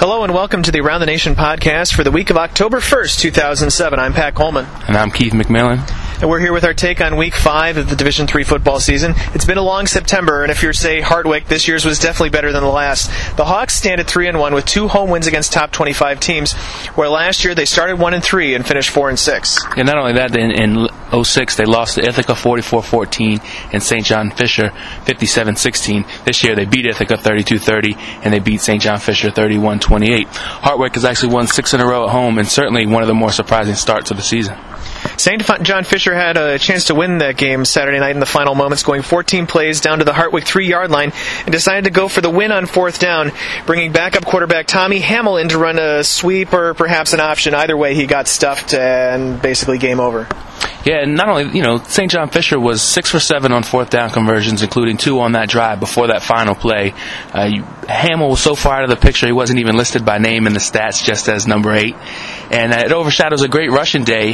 Hello and welcome to the Around the Nation podcast for the week of October 1st, 2007. I'm Pat Coleman. And I'm Keith McMillan. And we're here with our take on Week 5 of the Division III football season. It's been a long September, and if you're, say, Hardwick, this year's was definitely better than the last. The Hawks stand at 3-1 with 2 home wins against top 25 teams, where last year they started 1-3 and finished 4-6. And not only that, in 06 they lost to Ithaca 44-14 and St. John Fisher 57-16. This year they beat Ithaca 32-30 and they beat St. John Fisher 31-28. Hardwick has actually won 6 in a row at home, and certainly one of the more surprising starts of the season. St. John Fisher had a chance to win that game Saturday night in the final moments, going 14 plays down to the Hardwick 3-yard line, and decided to go for the win on 4th down, bringing backup quarterback Tommy Hamill in to run a sweep or perhaps an option. Either way, he got stuffed and basically game over. Yeah, and not only, St. John Fisher was 6 for 7 on 4th down conversions, including 2 on that drive before that final play. Hamill was so far out of the picture, he wasn't even listed by name in the stats, just as number 8. And it overshadows a great rushing day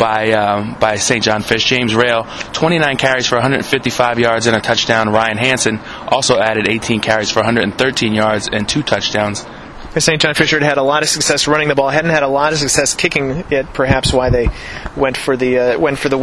by St. John Fish. James Rail, 29 carries for 155 yards and a touchdown. Ryan Hansen also added 18 carries for 113 yards and 2 touchdowns. St. John Fisher had a lot of success running the ball, hadn't had a lot of success kicking it, perhaps why they went for the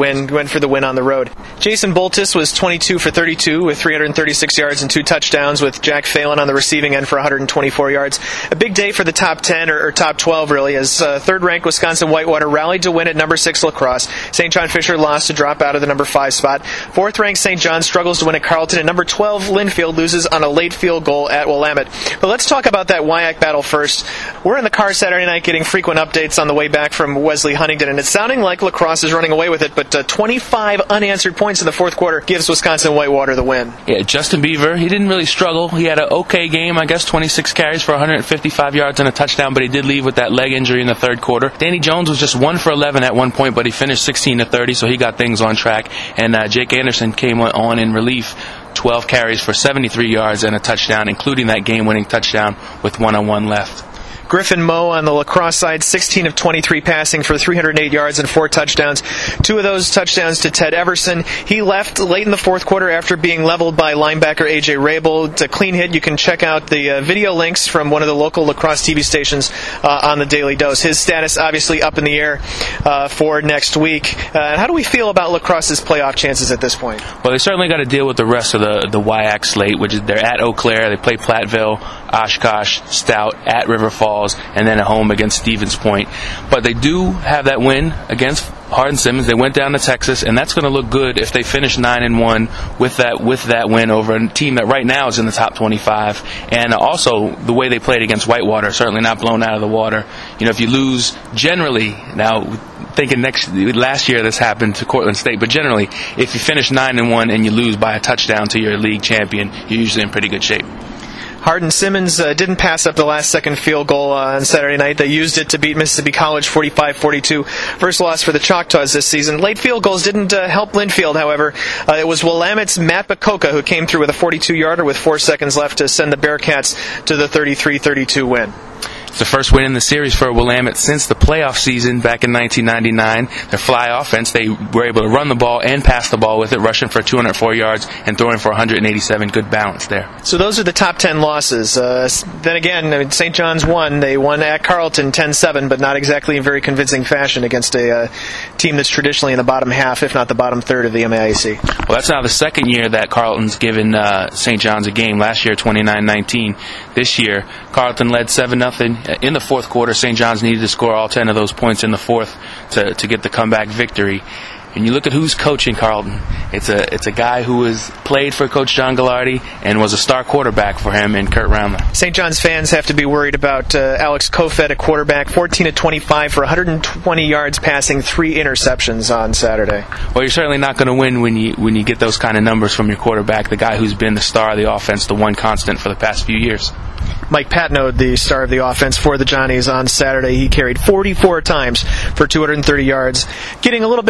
win on the road. Jason Boltis was 22 for 32 with 336 yards and 2 touchdowns, with Jack Phelan on the receiving end for 124 yards. A big day for the top 10 or top 12 really, as third-ranked Wisconsin Whitewater rallied to win at number 6 La Crosse. St. John Fisher lost to drop out of the number 5 spot. Fourth-ranked St. John struggles to win at Carleton, and number 12 Linfield loses on a late field goal at Willamette. But let's talk about that WIAC battle first. We're in the car Saturday night getting frequent updates on the way back from Wesley Huntington, and it's sounding like La Crosse is running away with it, but 25 unanswered points in the fourth quarter gives Wisconsin Whitewater the win. Yeah, Justin Beaver, he didn't really struggle. He had an okay game, I guess, 26 carries for 155 yards and a touchdown, but he did leave with that leg injury in the third quarter. Danny Jones was just 1 for 11 at one point, but he finished 16-30, so he got things on track. And Jake Anderson came on in relief, 12 carries for 73 yards and a touchdown, including that game-winning touchdown with 1:01 left. Griffin Moe on the La Crosse side, 16 of 23 passing for 308 yards and 4 touchdowns. 2 of those touchdowns to Ted Everson. He left late in the fourth quarter after being leveled by linebacker A.J. Rabel. It's a clean hit. You can check out the video links from one of the local La Crosse TV stations on the Daily Dose. His status obviously up in the air for next week. How do we feel about La Crosse's playoff chances at this point? Well, they certainly got to deal with the rest of the WIAC slate, which is they're at Eau Claire, they play Platteville, Oshkosh, Stout, at River Falls, and then at home against Stevens Point. But they do have that win against Hardin-Simmons. They went down to Texas, and that's going to look good if they finish 9-1 with that win over a team that right now is in the top 25. And also the way they played against Whitewater, certainly not blown out of the water. If you lose generally, now thinking last year this happened to Cortland State, but generally if you finish 9-1 and you lose by a touchdown to your league champion, you're usually in pretty good shape. Hardin-Simmons didn't pass up the last-second field goal on Saturday night. They used it to beat Mississippi College 45-42. First loss for the Choctaws this season. Late field goals didn't help Linfield, however. It was Willamette's Matt Bacoka who came through with a 42-yarder with 4 seconds left to send the Bearcats to the 33-32 win. It's the first win in the series for Willamette since the playoff season back in 1999. Their fly offense, they were able to run the ball and pass the ball with it, rushing for 204 yards and throwing for 187. Good balance there. So those are the top 10 losses. Then again, St. John's won. They won at Carleton 10-7, but not exactly in very convincing fashion against a team that's traditionally in the bottom half, if not the bottom third of the MAIC. Well, that's now the second year that Carleton's given St. John's a game. Last year, 29-19. This year, Carleton led 7-0. In the fourth quarter, St. John's needed to score all 10 of those points in the fourth to get the comeback victory. And you look at who's coaching Carleton. It's a guy who has played for Coach John Gallardi and was a star quarterback for him in Kurt Roundler. St. John's fans have to be worried about Alex Kofed, a quarterback, 14 of 25 for 120 yards passing, 3 interceptions on Saturday. Well, you're certainly not going to win when you get those kind of numbers from your quarterback, the guy who's been the star of the offense, the one constant for the past few years. Mike Patno, the star of the offense for the Johnnies on Saturday. He carried 44 times for 230 yards. Getting a little bit of clarity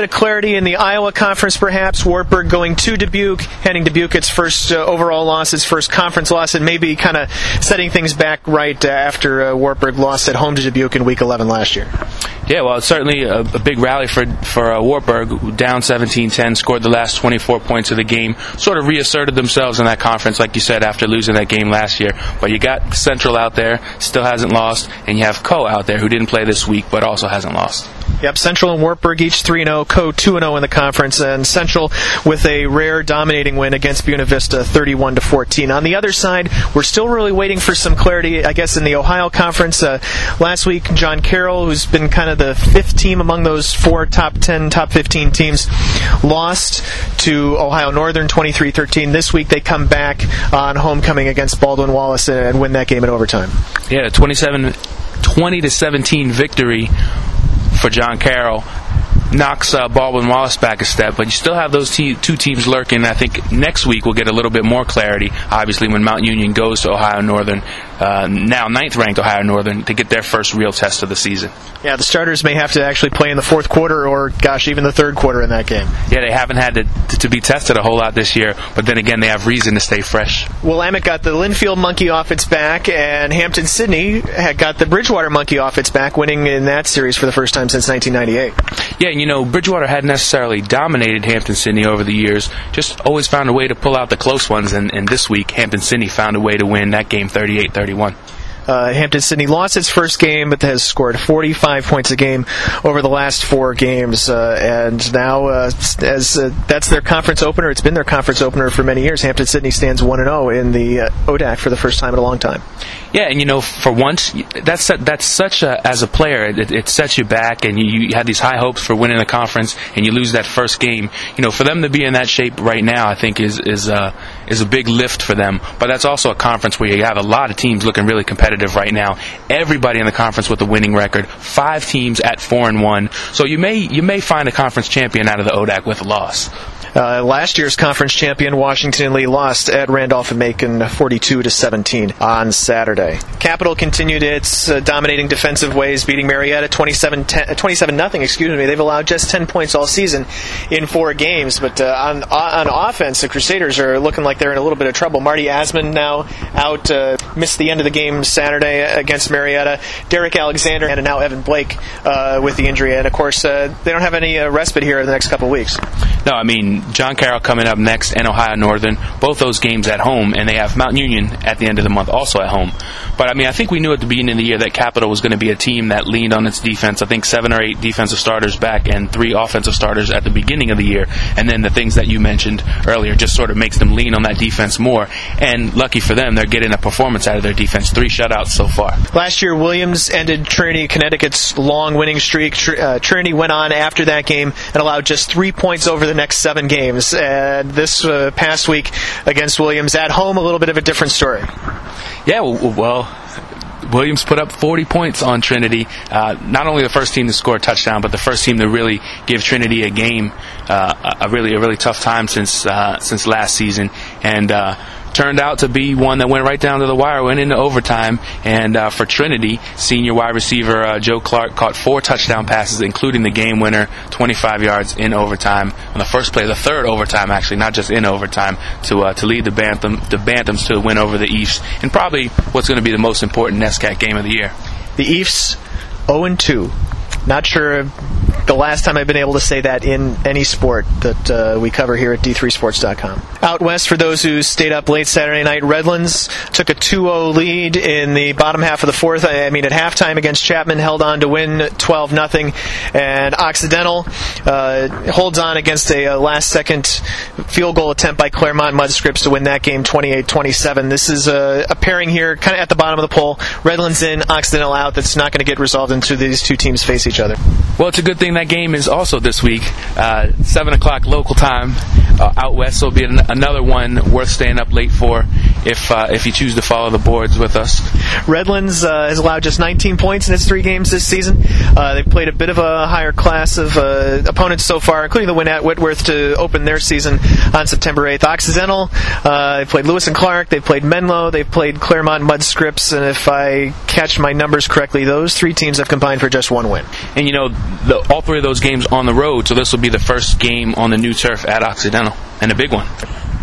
quickly in the Iowa Conference, perhaps, Wartburg going to Dubuque, handing Dubuque its first overall loss, its first conference loss, and maybe kind of setting things back right after Wartburg lost at home to Dubuque in Week 11 last year. Yeah, well, it's certainly a big rally for Wartburg, down 17-10, scored the last 24 points of the game, sort of reasserted themselves in that conference, like you said, after losing that game last year. But you got Central out there, still hasn't lost, and you have Co out there, who didn't play this week, but also hasn't lost. Yep, Central and Wartburg each 3-0, Co 2-0 in the conference, and Central with a rare dominating win against Buena Vista, 31-14. On the other side, we're still really waiting for some clarity, I guess, in the Ohio Conference. Last week, John Carroll, who's been kind of the fifth team among those four top 10, top 15 teams, lost to Ohio Northern 23-13. This week, they come back on homecoming against Baldwin Wallace and win that game in overtime. Yeah, 20-17 victory for John Carroll knocks Baldwin Wallace back a step, but you still have those two teams lurking. I think next week we'll get a little bit more clarity, obviously, when Mount Union goes to Ohio Northern, now 9th-ranked Ohio Northern, to get their first real test of the season. Yeah, the starters may have to actually play in the fourth quarter or, gosh, even the third quarter in that game. Yeah, they haven't had to be tested a whole lot this year, but then again, they have reason to stay fresh. Willamette got the Linfield monkey off its back, and Hampton-Sydney had got the Bridgewater monkey off its back, winning in that series for the first time since 1998. Yeah, and Bridgewater hadn't necessarily dominated Hampton-Sydney over the years, just always found a way to pull out the close ones, and this week, Hampton-Sydney found a way to win that game 38-31. Hampton-Sydney lost its first game, but has scored 45 points a game over the last 4 games. And now, as that's their conference opener, it's been their conference opener for many years. Hampton-Sydney stands 1-0 in the ODAC for the first time in a long time. Yeah, and for once, that's such a, as a player, it sets you back, and you had these high hopes for winning the conference, and you lose that first game. For them to be in that shape right now, I think is a big lift for them. But that's also a conference where you have a lot of teams looking really competitive right now. Everybody in the conference with a winning record. 5 teams at 4-1. So you may find a conference champion out of the ODAC with a loss. Last year's conference champion, Washington Lee, lost at Randolph and Macon 42-17 on Saturday. Capital continued its dominating defensive ways, beating Marietta 27-0. They've allowed just 10 points all season in 4 games. But on offense, the Crusaders are looking like they're in a little bit of trouble. Marty Asman now out, missed the end of the game Saturday against Marietta. Derek Alexander and now Evan Blake with the injury. And, of course, they don't have any respite here in the next couple of weeks. No, I mean, John Carroll coming up next and Ohio Northern, both those games at home, and they have Mount Union at the end of the month also at home. But, I mean, I think we knew at the beginning of the year that Capital was going to be a team that leaned on its defense. I think 7 or 8 defensive starters back and 3 offensive starters at the beginning of the year. And then the things that you mentioned earlier just sort of makes them lean on that defense more. And lucky for them, they're getting a performance out of their defense. 3 shutouts so far. Last year, Williams ended Trinity, Connecticut's long winning streak. Trinity went on after that game and allowed just 3 points over the next 7 games. And this past week against Williams at home, a little bit of a different story. Yeah, well, Williams put up 40 points on Trinity. Not only the first team to score a touchdown, but the first team to really give Trinity a game, a really tough time since last season. And turned out to be one that went right down to the wire, went into overtime. And for Trinity, senior wide receiver Joe Clark caught 4 touchdown passes, including the game winner, 25 yards in overtime on the first play, the third overtime actually, not just in overtime, to lead the Banthams to win over the Eafs, and probably what's going to be the most important NESCAC game of the year. The Eafs 0-2. Not sure the last time I've been able to say that in any sport that we cover here at D3Sports.com. Out west, for those who stayed up late Saturday night, Redlands took a 2-0 lead in the bottom half of the fourth. At halftime against Chapman, held on to win 12-0. And Occidental holds on against a last-second field goal attempt by Claremont Mudscripts to win that game 28-27. This is a pairing here kind of at the bottom of the poll. Redlands in, Occidental out. That's not going to get resolved until these two teams face each other. Well, it's a good thing that game is also this week, 7 o'clock local time out west, so it'll be another one worth staying up late for. if you choose to follow the boards with us. Redlands has allowed just 19 points in its 3 games this season. They've played a bit of a higher class of opponents so far, including the win at Whitworth to open their season on September 8th. Occidental, they played Lewis and Clark, they played Menlo, they played Claremont Mud Scripps, and if I catch my numbers correctly, those 3 teams have combined for just 1 win. And all 3 of those games on the road, so this will be the first game on the new turf at Occidental, and a big one.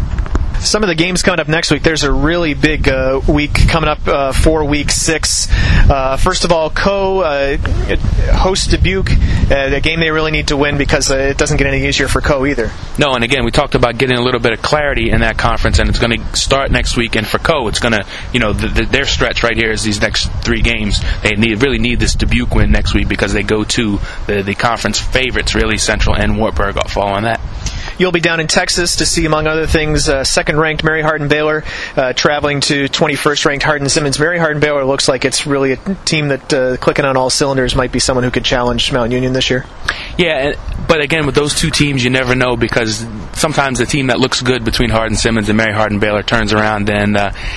Some of the games coming up next week, there's a really big week coming up for Week 6. First of all, Co hosts Dubuque, a game they really need to win because it doesn't get any easier for Co either. No, and again, we talked about getting a little bit of clarity in that conference, and it's going to start next week. And for Co, it's going to, their stretch right here is these next 3 games. They really need this Dubuque win next week because they go to the conference favorites, really, Central and Wartburg, following that. You'll be down in Texas to see, among other things, second-ranked Mary Hardin-Baylor traveling to 21st-ranked Hardin-Simmons. Mary Hardin-Baylor looks like it's really a team that, clicking on all cylinders, might be someone who could challenge Mount Union this year. Yeah, but again, with those 2 teams, you never know because sometimes the team that looks good between Hardin-Simmons and Mary Hardin-Baylor turns around and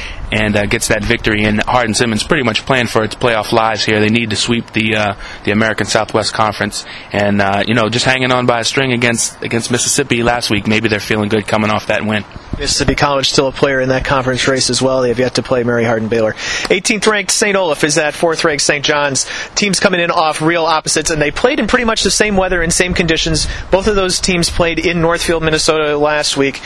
gets that victory. And Hardin-Simmons pretty much planned for its playoff lives here. They need to sweep the American Southwest Conference, and just hanging on by a string against Mississippi last week. Maybe they're feeling good coming off that win. Mississippi College still a player in that conference race as well. They have yet to play Mary Hardin-Baylor. 18th ranked St. Olaf is at 4th ranked St. John's. Teams coming in off real opposites, and they played in pretty much the same weather and same conditions. Both of those teams played in Northfield, Minnesota last week,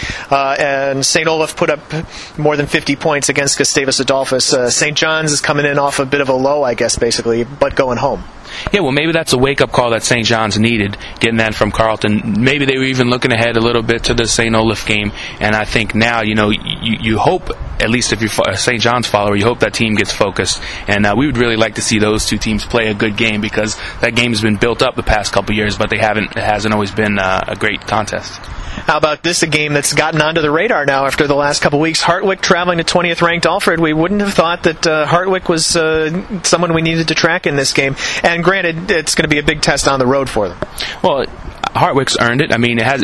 and St. Olaf put up more than 50 points against Gustavus Adolphus. St. John's is coming in off a bit of a low, I guess, basically, but going home. Yeah, well, maybe that's a wake-up call that St. John's needed, getting that from Carleton. Maybe they were even looking ahead a little bit to the St. Olaf game, and I think now, you hope, at least if you're a St. John's follower, you hope that team gets focused, and we would really like to see those 2 teams play a good game because that game has been built up the past couple years, but it hasn't always been a great contest. How about this, a game that's gotten onto the radar now after the last couple weeks? Hartwick traveling to 20th ranked Alfred. We wouldn't have thought that Hartwick was someone we needed to track in this game. And granted, it's going to be a big test on the road for them. Well, Hartwick's earned it. I mean, it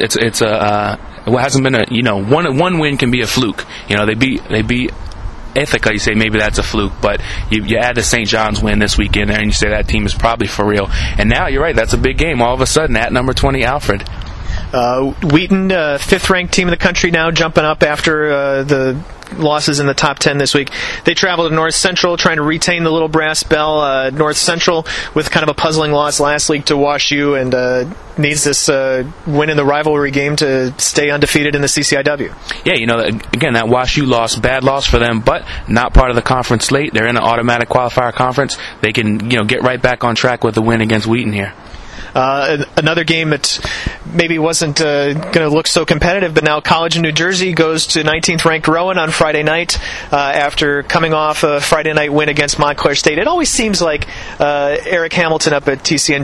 hasn't been one win can be a fluke. They beat Ithaca, you say maybe that's a fluke, but you add the St. John's win this weekend there, and you say that team is probably for real. And now you're right, that's a big game. All of a sudden, at number 20, Alfred. Wheaton, 5th-ranked team in the country now, jumping up after the losses in the top 10 this week. They travel to North Central, trying to retain the Little Brass Bell. North Central with kind of a puzzling loss last week to WashU, and needs this win in the rivalry game to stay undefeated in the CCIW. Yeah, again, that WashU loss, bad loss for them, but not part of the conference slate. They're in an automatic qualifier conference. They can, get right back on track with the win against Wheaton here. Another game that maybe wasn't going to look so competitive, but now College of New Jersey goes to 19th ranked Rowan on Friday night after coming off a Friday night win against Montclair State. It always seems like Eric Hamilton up at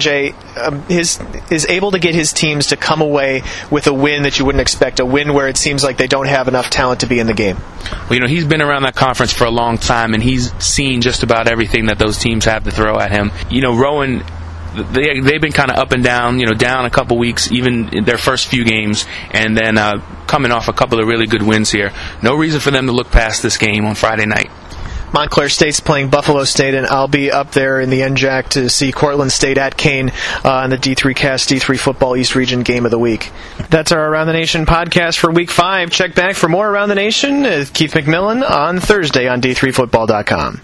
TCNJ is able to get his teams to come away with a win that you wouldn't expect, a win where it seems like they don't have enough talent to be in the game. Well, he's been around that conference for a long time, and he's seen just about everything that those teams have to throw at him. Rowan, they've been kind of up and down, down a couple weeks, even in their first few games, and then coming off a couple of really good wins here. No reason for them to look past this game on Friday night. Montclair State's playing Buffalo State, and I'll be up there in the NJAC to see Cortland State at Kane in the D3 Cast D3 Football East Region Game of the Week. That's our Around the Nation podcast for Week 5. Check back for more Around the Nation with Keith McMillan on Thursday on D3Football.com.